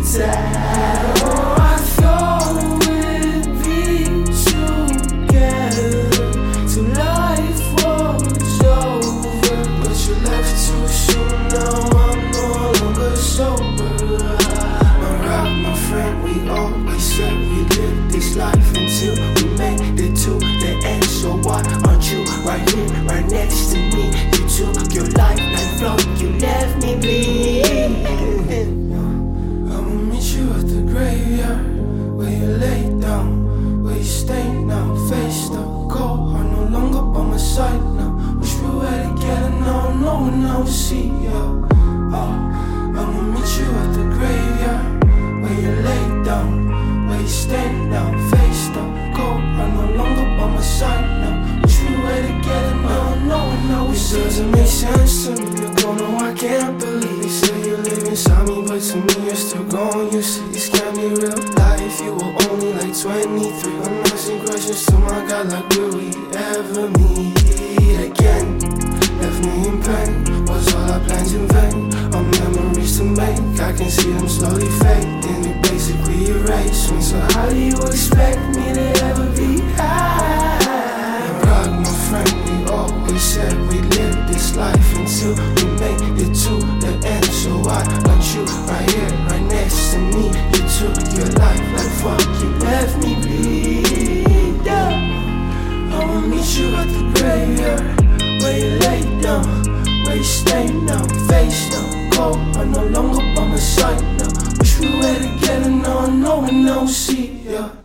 sad. Oh, I thought we'd be together till life was over, but you left too soon. Now I'm no longer sober. My rock, my friend, we always said we'd live this life until we made it to the end. So why aren't you right here, right next to me? You took your life like flow, you left me bleeding. I'ma meet you at the graveyard, where you lay down, where you stay now. Face the cold heart, no longer by my side now. Wish we were together now, no one else will see ya. I'ma meet you at the graveyard, where you lay down, where you stay now. Face the cold heart, no longer by my side now. Wish we were together now, no one else will see ya. It doesn't make sense to me, you don't know, I can't believe. They say you live inside me, but to me you're still gone. You say this can't be real life, you were only like 23. I'm asking questions to my God, like will we ever meet again? Left me in pain, was all our plans in vain? Our memories to make, I can see them slowly fading. It basically erased me, so how do you expect me to ever be high? Rock, my friend, we always said we'd live this life until we made it to the end. So why aren't you right here, right next to me? You took your life like fuck, you left me bleed. I'ma meet you at the graveyard, where you lay down, where you stay now. Face now, cold, I'm no longer by my side now. Wish we were together now, no one else see ya.